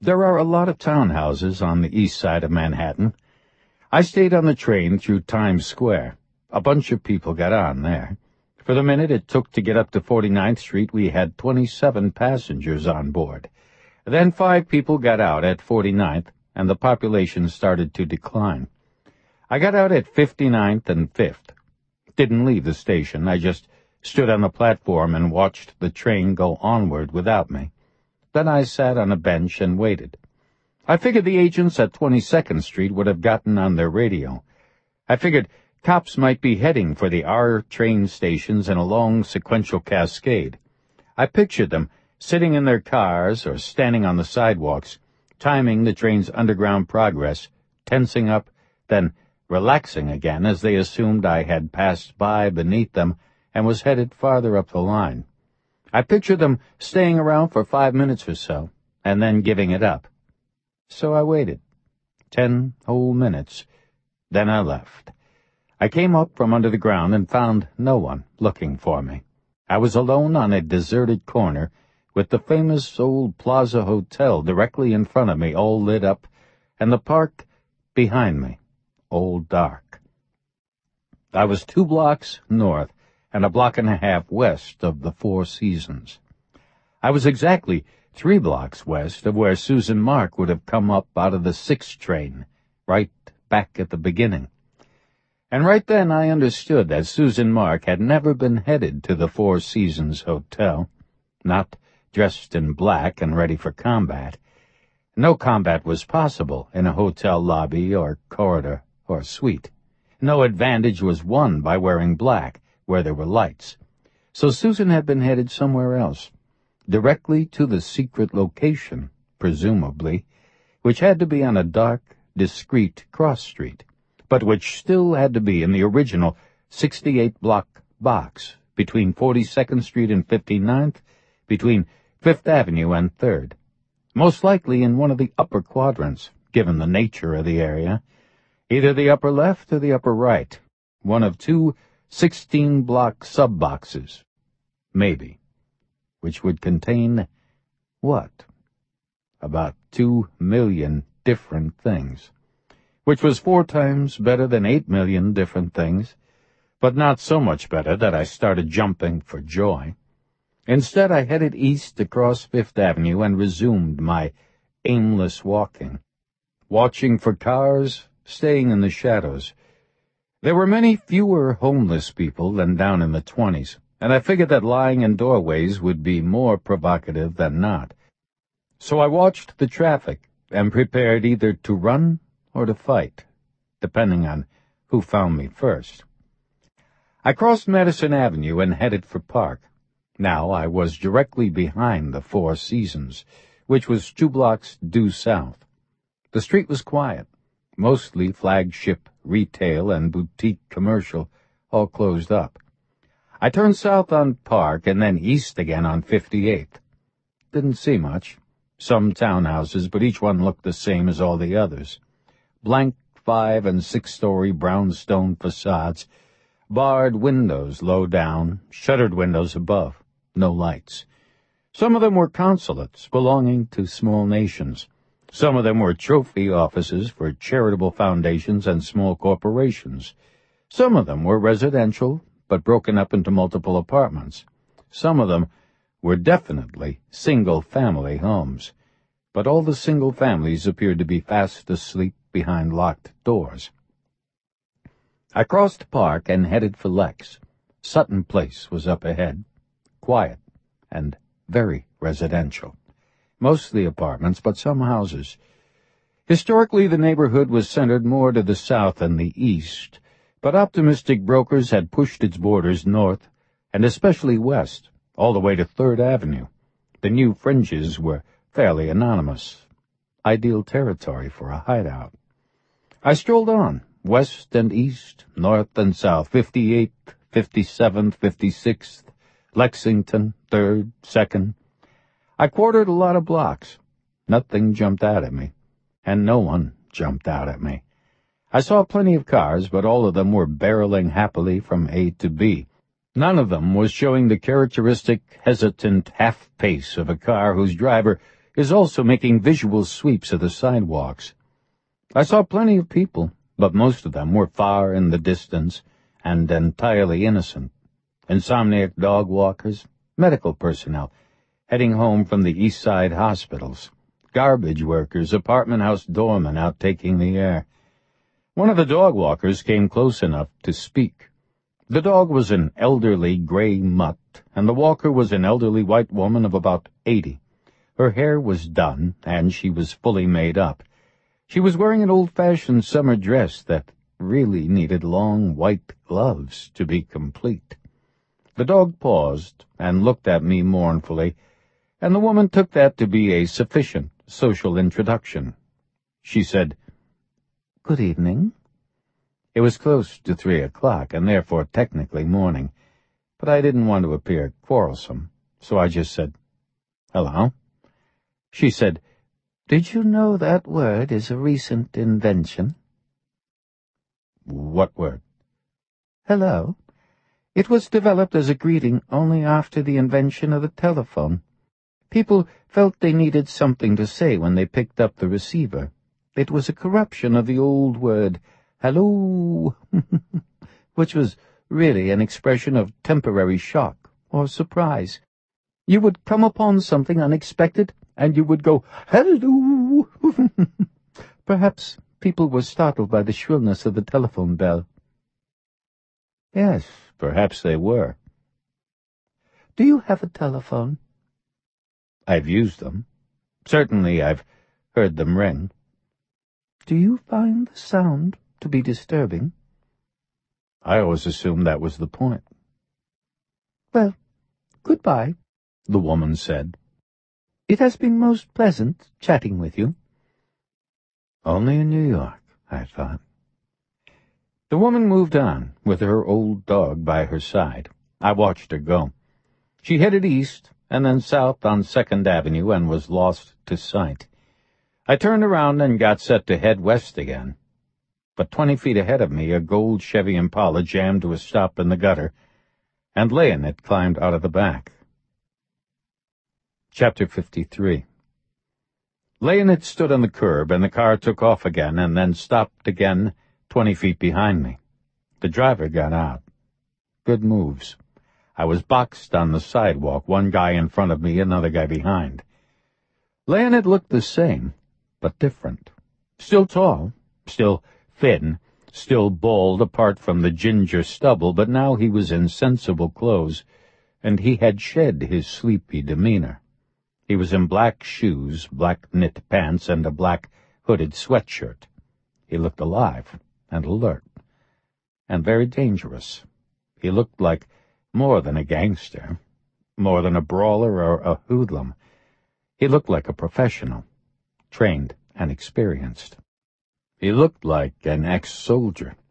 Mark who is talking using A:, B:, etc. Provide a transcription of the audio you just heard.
A: There are a lot of townhouses on the east side of Manhattan. I stayed on the train through Times Square. A bunch of people got on there. For the minute it took to get up to 49th Street, we had 27 passengers on board. Then 5 people got out at 49th, and the population started to decline. I got out at 59th and 5th. Didn't leave the station. I just stood on the platform and watched the train go onward without me. Then I sat on a bench and waited. I figured the agents at 22nd Street would have gotten on their radio. I figured cops might be heading for the R train stations in a long sequential cascade. I pictured them sitting in their cars or standing on the sidewalks, timing the train's underground progress, tensing up, then relaxing again as they assumed I had passed by beneath them and was headed farther up the line. I pictured them staying around for 5 minutes or so, and then giving it up. So I waited. 10 whole minutes. Then I left. I came up from under the ground and found no one looking for me. I was alone on a deserted corner, with the famous old Plaza Hotel directly in front of me, all lit up, and the park behind me, all dark. I was 2 blocks north and a block and a half west of the Four Seasons. I was exactly 3 blocks west of where Susan Mark would have come up out of the 6 train, right back at the beginning. And right then I understood that Susan Mark had never been headed to the Four Seasons Hotel, not dressed in black and ready for combat. No combat was possible in a hotel lobby or corridor or suite. No advantage was won by wearing black where there were lights. So Susan had been headed somewhere else, directly to the secret location, presumably, which had to be on a dark, discreet cross street, but which still had to be in the original 68-block box between 42nd Street and 59th, between 5th Avenue and 3rd. Most likely in one of the upper quadrants, given the nature of the area, either the upper left or the upper right, one of 2 16-block sub-boxes, maybe, which would contain what? About 2 million different things, which was 4 times better than 8 million different things, but not so much better that I started jumping for joy. Instead, I headed east across 5th Avenue and resumed my aimless walking, watching for cars, staying in the shadows. There were many fewer homeless people than down in the 20s, and I figured that lying in doorways would be more provocative than not. So I watched the traffic and prepared either to run or to fight, depending on who found me first. I crossed Madison Avenue and headed for Park. Now I was directly behind the Four Seasons, which was 2 blocks due south. The street was quiet, mostly flagship, retail, and boutique commercial, all closed up. I turned south on Park and then east again on 58th. Didn't see much. Some townhouses, but each one looked the same as all the others. Blank 5- and 6-story brownstone facades, barred windows low down, shuttered windows above, no lights. Some of them were consulates belonging to small nations. Some of them were trophy offices for charitable foundations and small corporations. Some of them were residential, but broken up into multiple apartments. Some of them were definitely single-family homes, but all the single families appeared to be fast asleep behind locked doors. I crossed Park and headed for Lex. Sutton Place was up ahead, quiet and very residential. Mostly apartments, but some houses. Historically, the neighborhood was centered more to the south than the east, but optimistic brokers had pushed its borders north, and especially west, all the way to 3rd Avenue. The new fringes were fairly anonymous. Ideal territory for a hideout. I strolled on, west and east, north and south, 58th, 57th, 56th, Lexington, 3rd, 2nd. I quartered a lot of blocks. Nothing jumped out at me, and no one jumped out at me. I saw plenty of cars, but all of them were barreling happily from A to B. None of them was showing the characteristic, hesitant half-pace of a car whose driver is also making visual sweeps of the sidewalks. I saw plenty of people, but most of them were far in the distance and entirely innocent. Insomniac dog walkers, medical personnel, heading home from the East Side hospitals, garbage workers, apartment house doormen out taking the air. One of the dog walkers came close enough to speak. The dog was an elderly gray mutt, and the walker was an elderly white woman of about 80. Her hair was done, and she was fully made up. She was wearing an old-fashioned summer dress that really needed long white gloves to be complete. The dog paused and looked at me mournfully, and the woman took that to be a sufficient social introduction. She said, "Good evening." It was close to 3 o'clock, and therefore technically morning, but I didn't want to appear quarrelsome, so I just said, "Hello." She said, "Did you know that word is a recent invention?" "What word?" "Hello. It was developed as a greeting only after the invention of the telephone. People felt they needed something to say when they picked up the receiver. It was a corruption of the old word, hello, which was really an expression of temporary shock or surprise. You would come upon something unexpected, and you would go, hello." Perhaps people were startled by the shrillness of the telephone bell. Yes, perhaps they were. "Do you have a telephone?" "I've used them. Certainly I've heard them ring." "Do you find the sound to be disturbing?" "I always assumed that was the point." "Well, goodbye," the woman said. "It has been most pleasant chatting with you." Only in New York, I thought. The woman moved on, with her old dog by her side. I watched her go. She headed east and then south on 2nd Avenue and was lost to sight. I turned around and got set to head west again. But 20 feet ahead of me, a gold Chevy Impala jammed to a stop in the gutter, and Leonid climbed out of the back. Chapter 53. Leonid stood on the curb, and the car took off again and then stopped again 20 feet behind me. The driver got out. Good moves. I was boxed on the sidewalk, one guy in front of me, another guy behind. Leonid looked the same, but different. Still tall, still thin, still bald apart from the ginger stubble, but now he was in sensible clothes, and he had shed his sleepy demeanor. He was in black shoes, black knit pants, and a black hooded sweatshirt. He looked alive and alert, and very dangerous. He looked like more than a gangster, more than a brawler or a hoodlum. He looked like a professional, trained and experienced. He looked like an ex-soldier.